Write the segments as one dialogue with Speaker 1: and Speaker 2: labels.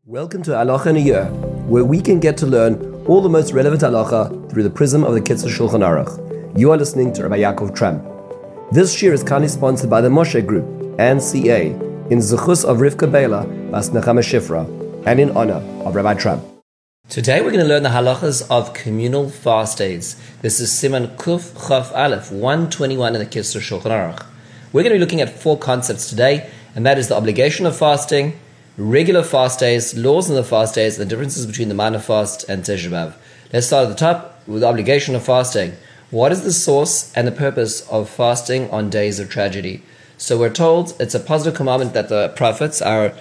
Speaker 1: Welcome to Halacha in a Year, where we can get to learn all the most relevant halacha through the prism of the Kitzur Shulchan Aruch. You are listening to Rabbi Yaakov Tramp. This year is kindly sponsored by the Moshe Group and CA in Zechus of Rivka Bela Bas Nechama Shifra and in honor of Rabbi Tramp. Today we're going to learn the halachas of communal fast days. This is Siman Kuf Chaf Aleph 121 in the Kitzur Shulchan Aruch. We're going to be looking at four concepts today, and that is the obligation of fasting, regular fast days, laws in the fast days, and the differences between the Manna fast and Tisha B'Av. Let's start at the top with the obligation of fasting. What is the source and the purpose of fasting on days of tragedy? So we're told it's a positive commandment that the prophets, our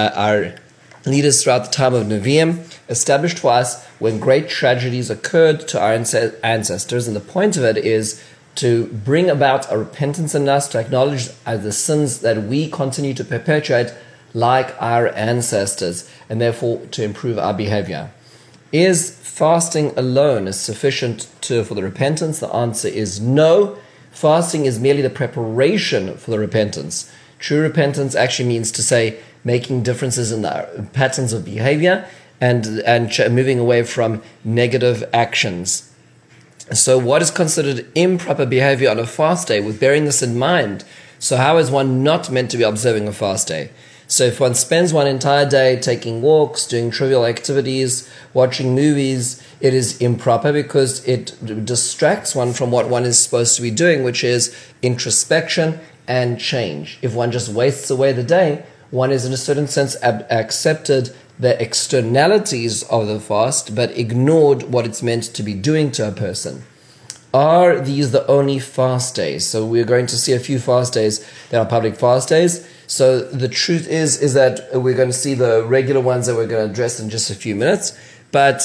Speaker 1: leaders throughout the time of Nevi'im, established for us when great tragedies occurred to our ancestors. And the point of it is to bring about a repentance in us, to acknowledge the sins that we continue to perpetuate like our ancestors, and therefore to improve our behavior. Is fasting alone sufficient for the repentance? The answer is no. Fasting is merely the preparation for the repentance. True repentance actually means to say making differences in the patterns of behavior and moving away from negative actions. So what is considered improper behavior on a fast day, with bearing this in mind? So how is one not meant to be observing a fast day? So if one spends one entire day taking walks, doing trivial activities, watching movies, it is improper because it distracts one from what one is supposed to be doing, which is introspection and change. If one just wastes away the day, one is in a certain sense accepted the externalities of the fast, but ignored what it's meant to be doing to a person. Are these the only fast days? So we're going to see a few fast days that are public fast days. So the truth is that we're going to see the regular ones that we're going to address in just a few minutes. But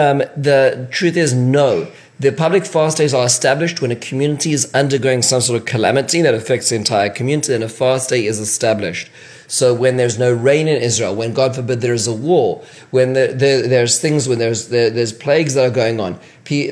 Speaker 1: the truth is no. The public fast days are established when a community is undergoing some sort of calamity that affects the entire community, and a fast day is established. So when there's no rain in Israel, when God forbid there is a war, when there's things, when there's plagues that are going on,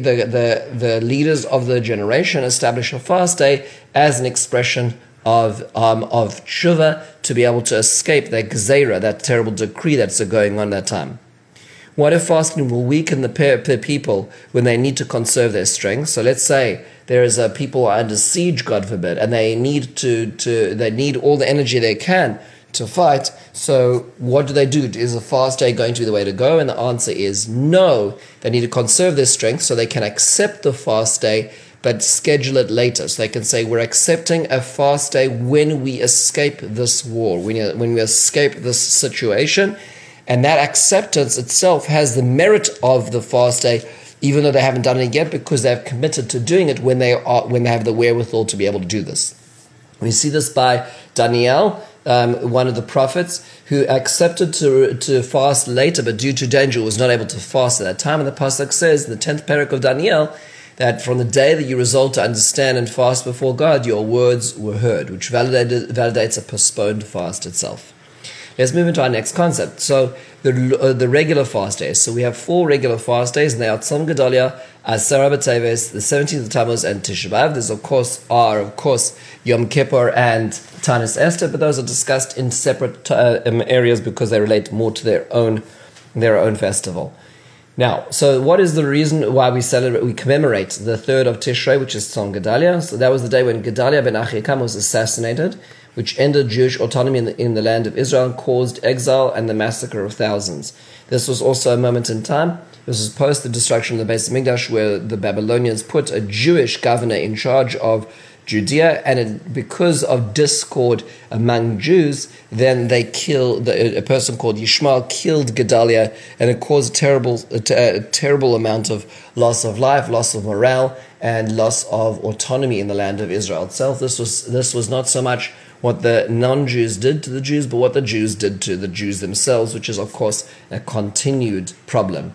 Speaker 1: the leaders of the generation establish a fast day as an expression of tshuva, to be able to escape that gzeira, that terrible decree that's going on that time. What if fasting will weaken the people when they need to conserve their strength? So let's say there is a people under siege, God forbid, and they need they need all the energy they can to fight. So what do? Is a fast day going to be the way to go? And the answer is no. They need to conserve their strength so they can accept the fast day, but schedule it later. So they can say, we're accepting a fast day when we escape this war, when we escape this situation. And that acceptance itself has the merit of the fast day, even though they haven't done it yet, because they've committed to doing it when they have the wherewithal to be able to do this. We see this by Daniel, one of the prophets, who accepted to fast later, but due to danger was not able to fast at that time. And the pasuk says, in the 10th parak of Daniel, that from the day that you resolve to understand and fast before God, your words were heard, which validates a postponed fast itself. Let's move into our next concept. So the regular fast days. So we have four regular fast days, and they are Tzom Gedalia, Asara B'Teves, the 17th of Tammuz, and Tisha B'Av. These of course Yom Kippur and Tanis Esther, but those are discussed in separate areas because they relate more to their own festival. Now, so what is the reason why we commemorate the 3rd of Tishrei, which is Tzom Gedalia? So that was the day when Gedalia ben Achikam was assassinated, which ended Jewish autonomy in the land of Israel and caused exile and the massacre of thousands. This was also a moment in time. This was post the destruction of the Beis Hamikdash, where the Babylonians put a Jewish governor in charge of Judea, and because of discord among Jews, then they killed a person called Yishmael, killed Gedalia, and it caused a terrible amount of loss of life, loss of morale, and loss of autonomy in the land of Israel itself. This was not so much what the non-Jews did to the Jews, but what the Jews did to the Jews themselves, which is, of course, a continued problem.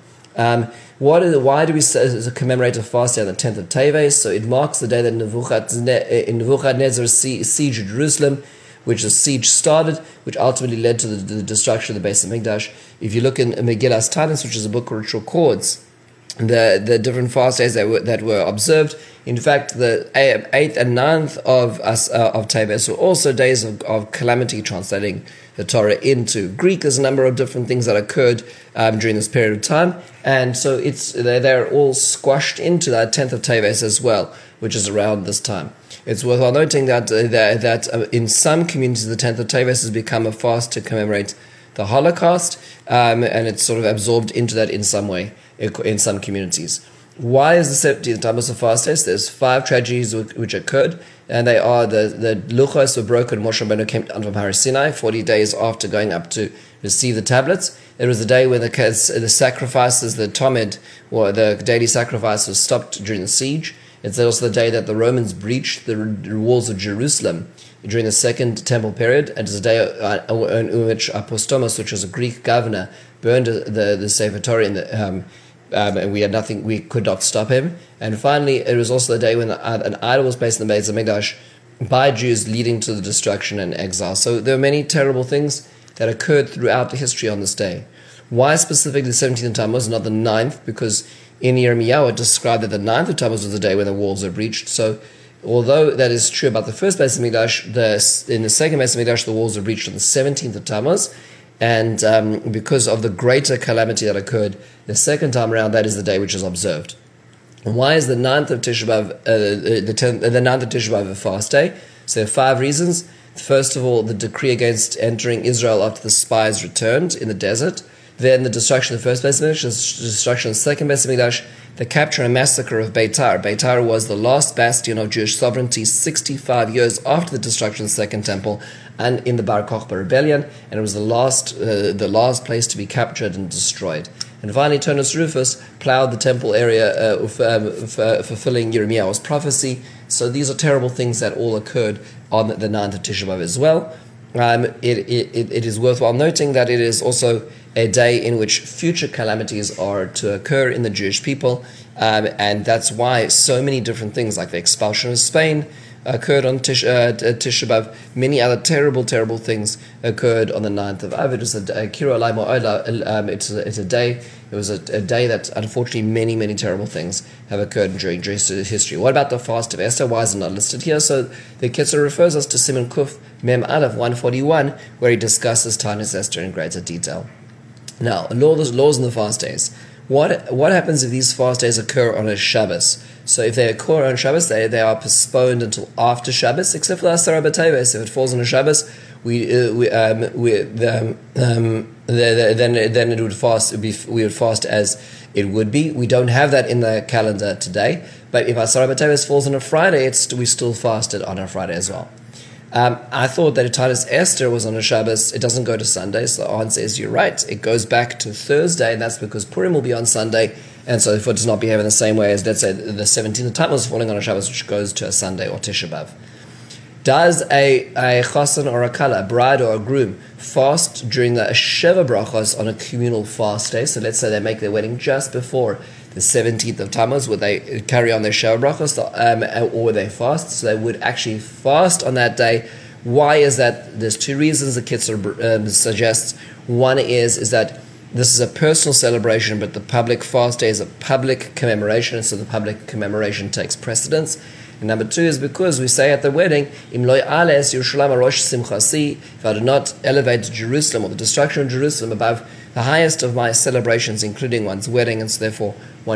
Speaker 1: Why do we commemorate a fast day on the 10th of Teves? So it marks the day that Nebuchadnezzar sieged Jerusalem, which the siege started, which ultimately led to the destruction of the Beis Hamikdash. If you look in Megillas Tanis, which is a book which records the different fast days that were observed. In fact, the 8th and 9th of Teves were also days of calamity, translating the Torah into Greek. There's a number of different things that occurred during this period of time, and so they're all squashed into that 10th of Teves as well, which is around this time. It's worthwhile noting that in some communities, the 10th of Teves has become a fast to commemorate the Holocaust, and it's sort of absorbed into that in some way in some communities. Why is the 17th Tammuz a fast day? There's 5 tragedies which occurred, and they are the luchos were broken. Moshe Rabbeinu came down from Har Sinai 40 days after going up to receive the tablets. It was the day when the sacrifices, the Tomid, or the daily sacrifice, was stopped during the siege. It's also the day that the Romans breached the walls of Jerusalem during the Second Temple period, and it's a day in which Apostomos, which was a Greek governor, burned the Sefer Torah in the and we could not stop him. And finally, it was also the day when an idol was placed in the Beis Hamikdash by Jews, leading to the destruction and exile. So there are many terrible things that occurred throughout the history on this day. Why specifically the 17th of Tammuz, not the 9th? Because in Yirmiyahu it described that the 9th of Tammuz was the day when the walls were breached. So although that is true about the first Beis Hamikdash, in the second Beis Hamikdash the walls were breached on the 17th of Tammuz. And because of the greater calamity that occurred the second time around, that is the day which is observed. And why is the 9th of Tisha B'Av, the 9th of Tisha B'Av a fast day? So there are 5 reasons. First of all, the decree against entering Israel after the spies returned in the desert. Then the destruction of the first Beis Hamikdash, the destruction of the second Beis Hamikdash, the capture and massacre of Beitar. Beitar was the last bastion of Jewish sovereignty 65 years after the destruction of the Second Temple and in the Bar Kokhba rebellion, and it was the last place to be captured and destroyed. And finally, Turnus Rufus plowed the temple area, fulfilling Yirmiyahu's prophecy. So these are terrible things that all occurred on the 9th of Tisha B'Av as well. It is worthwhile noting that it is also a day in which future calamities are to occur in the Jewish people, and that's why so many different things like the expulsion of Spain occurred on Tisha B'Av. Many other terrible things occurred on the 9th of Av. It was a Kiro Alai Mo'ola. It's a day. It was a day that unfortunately many terrible things have occurred during Jewish history. What about the fast of Esther? Why is it not listed here? So the Kitzur refers us to Siman Kuf Mem Aleph 141, where he discusses Tanis Esther in greater detail. Now, laws in the fast days. What happens if these fast days occur on a Shabbos? So if they occur on Shabbos, they are postponed until after Shabbos, except for the Asara B'Teves. If it falls on a Shabbos, then it would fast. We would fast as it would be. We don't have that in the calendar today. But if Asara B'Teves falls on a Friday, we still fasted on a Friday as well. I thought that if Tanis Esther was on a Shabbos, it doesn't go to Sunday. So the answer is you're right. It goes back to Thursday, and that's because Purim will be on Sunday. And so if it does not behave in the same way as, let's say, the 17th of Tammuz falling on a Shabbos, which goes to a Sunday or Tisha B'Av. Does a chassan or a kala, a bride or a groom, fast during the Sheva Brachos on a communal fast day? So let's say they make their wedding just before the 17th of Tammuz, would they carry on their Sheva Brachos, or they fast? So they would actually fast on that day. Why is that? There's 2 reasons the Kitzur suggests. One is that this is a personal celebration, but the public fast day is a public commemoration, so the public commemoration takes precedence. And number 2 is because we say at the wedding, Im lo ya'ales Yerushalayim arosh simchasi, if I do not elevate Jerusalem or the destruction of Jerusalem above the highest of my celebrations, including one's wedding, and so therefore one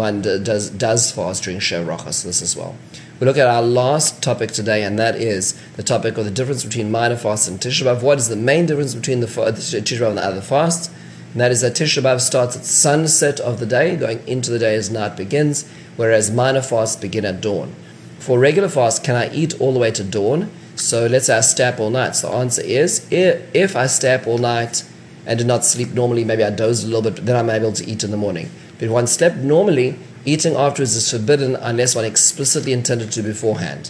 Speaker 1: does fast during Sheva Brachos this as well. We look at our last topic today, and that is the topic of the difference between minor fasts and Tisha B'Av. What is the main difference between the Tisha B'Av and the other fasts? And that is that Tisha B'Av starts at sunset of the day, going into the day as night begins, whereas minor fasts begin at dawn. For regular fast, can I eat all the way to dawn? So let's say I stay up all night. So the answer is, if I stay up all night and do not sleep normally, maybe I doze a little bit, then I'm able to eat in the morning. But if one slept normally, eating afterwards is forbidden unless one explicitly intended to beforehand.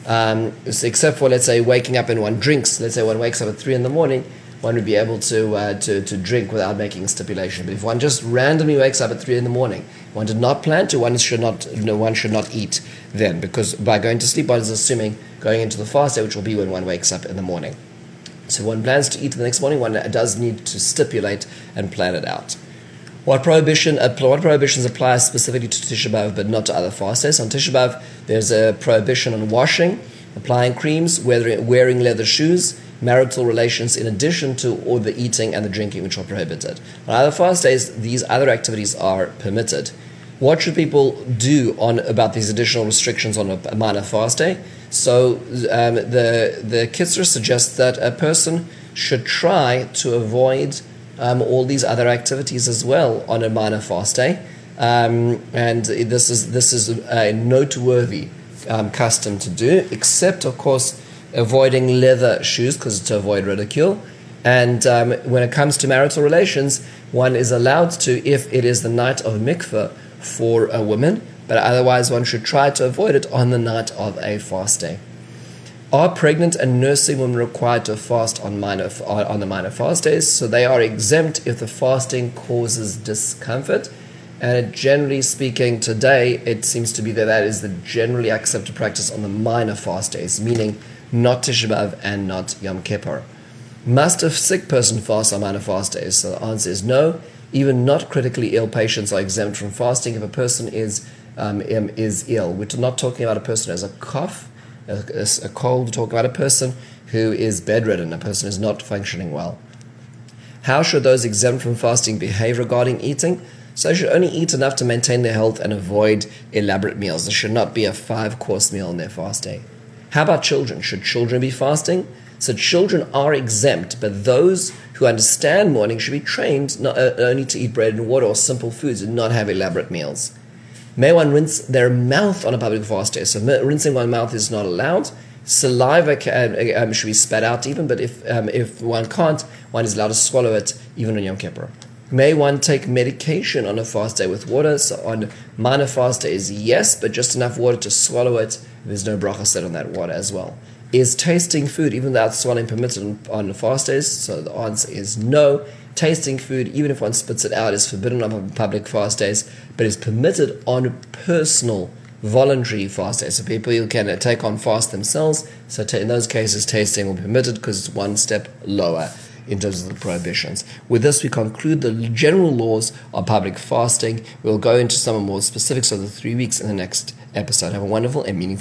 Speaker 1: Except for, let's say, waking up and one drinks. Let's say one wakes up at 3 in the morning, one would be able to drink without making a stipulation. But if one just randomly wakes up at 3 in the morning, one did not plan to, one should not eat then, because by going to sleep, one is assuming going into the fast day, which will be when one wakes up in the morning. So if one plans to eat the next morning, one does need to stipulate and plan it out. What prohibitions apply specifically to Tisha B'Av but not to other fast days? On Tisha B'Av, there's a prohibition on washing, applying creams, wearing leather shoes, marital relations, in addition to all the eating and the drinking, which are prohibited. On other fast days, these other activities are permitted. What should people do about these additional restrictions on a minor fast day? So the Kitzur suggests that a person should try to avoid all these other activities as well on a minor fast day, and this is a noteworthy custom to do, except of course avoiding leather shoes because to avoid ridicule. And when it comes to marital relations, one is allowed to if it is the night of mikveh for a woman, but otherwise one should try to avoid it on the night of a fast day. Are pregnant and nursing women required to fast on the minor fast days? So they are exempt if the fasting causes discomfort. And generally speaking, today it seems to be that is the generally accepted practice on the minor fast days, meaning not Tisha B'Av and not Yom Kippur. Must a sick person fast on minor fast days? So the answer is no. Even not critically ill patients are exempt from fasting if a person is ill. We're not talking about a person who has a cough, a cold. We're talking about a person who is bedridden, a person who is not functioning well. How should those exempt from fasting behave regarding eating? So they should only eat enough to maintain their health and avoid elaborate meals. There should not be a 5-course meal on their fast day. How about children? Should children be fasting? So children are exempt, but those who understand mourning should be trained not only to eat bread and water or simple foods and not have elaborate meals. May one rinse their mouth on a public fast day? So rinsing one's mouth is not allowed. Saliva should be spat out even, but if one can't, one is allowed to swallow it even on Yom Kippur. May one take medication on a fast day with water? So on minor fast days, yes, but just enough water to swallow it. There's no bracha said on that water as well. Is tasting food, even without swallowing, permitted on fast days? So the answer is no. Tasting food, even if one spits it out, is forbidden on public fast days, but is permitted on personal, voluntary fast days. So people who can take on fast themselves, so in those cases, tasting will be permitted because it's one step lower in terms of the prohibitions. With this, we conclude the general laws on public fasting. We'll go into some more specifics of the 3 weeks in the next episode. Have a wonderful and meaningful